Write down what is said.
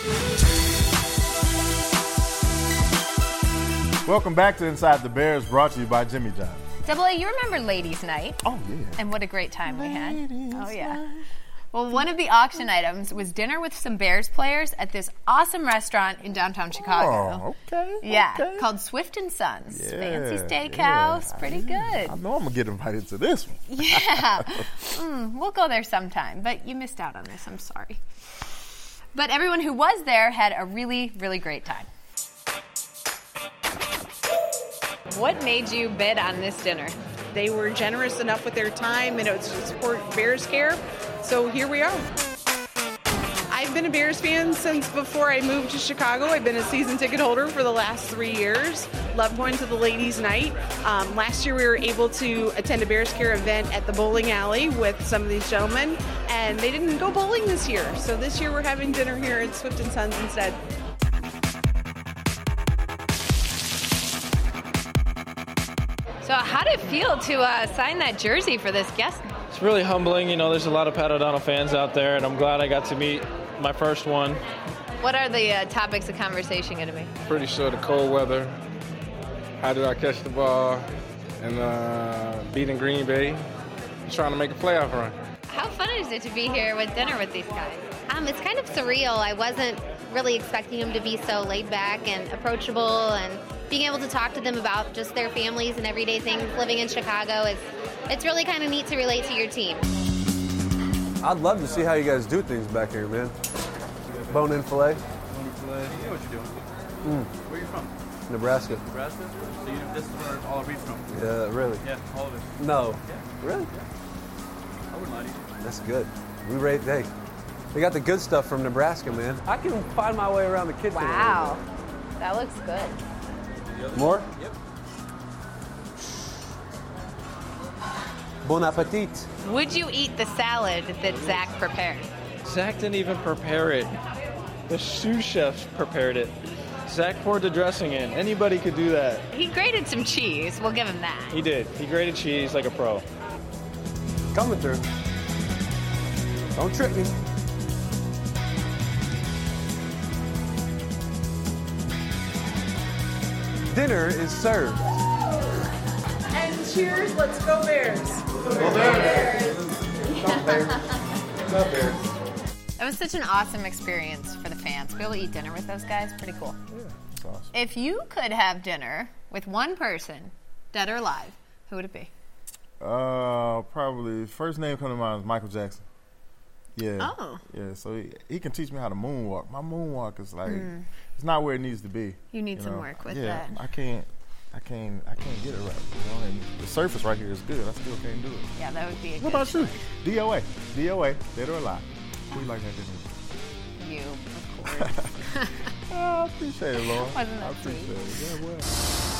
Welcome back to Inside the Bears, brought to you by Jimmy John's. Double A, you remember Ladies' Night? Oh, yeah. And what a great time we had. Ladies' Oh, yeah. Night. Well, one of the auction items was dinner with some Bears players at this awesome restaurant in downtown Chicago. Oh, okay. Yeah, okay. called Swift & Sons. Yeah, Fancy steakhouse. yeah. Pretty good. I know I'm going to get invited to this one. Yeah. We'll go there sometime, but you missed out on this. I'm sorry. But everyone who was there had a really, really great time. What made you bid on this dinner? They were generous enough with their time, and it was to support Bears Care. So here we are. I've been a Bears fan since before I moved to Chicago. I've been a season ticket holder for the last 3 years. Loved going to the Ladies' Night. Last year we were able to attend a Bears Care event at the bowling alley with some of these gentlemen, and they didn't go bowling this year. So this year we're having dinner here at Swift & Sons instead. So how did it feel to sign that jersey for this guest? It's really humbling. You know, there's a lot of Pat O'Donnell fans out there, and I'm glad I got to meet my first one. What are the topics of conversation going to be? Pretty sure the cold weather, how did I catch the ball, and beating Green Bay, trying to make a playoff run. How fun is it to be here with dinner with these guys? It's kind of surreal. I wasn't really expecting them to be so laid back and approachable, and being able to talk to them about just their families and everyday things living in Chicago it's really kind of neat to relate to your team. I'd love to see how you guys do things back here, man. Bone-in filet. Bone-in filet. You know what you're doing. Where are you from? Nebraska. Nebraska? So this is where all our beef's from? Yeah, really? Yeah, all of it. No. Yeah. Really? Yeah. I wouldn't lie to you. That's good. They got the good stuff from Nebraska, man. I can find my way around the kitchen. Wow. That looks good. More? Yep. Bon appetit. Would you eat the salad that Zach prepared? Zach didn't even prepare it. The sous chef prepared it. Zach poured the dressing in. Anybody could do that. He grated some cheese. We'll give him that. He did. He grated cheese like a pro. Coming through. Don't trick me. Dinner is served. And cheers, let's go Bears. Go Bears. Go Bears. Go Bears. That was such an awesome experience for the fans. To be able to eat dinner with those guys, pretty cool. Yeah, that's awesome. If you could have dinner with one person, dead or alive, who would it be? Probably first name coming to mind is Michael Jackson. Yeah. Oh. Yeah, so he can teach me how to moonwalk. My moonwalk is like it's not where it needs to be. You need some work with yeah, that. I can't get it right. You know, and the surface right here is good. I still can't do it. Yeah, that would be a What good about you? choice. DOA, dead or alive. Who you like that dinner? You, of course. I appreciate it, Laura. Wasn't that I appreciate sweet? it. Yeah, well.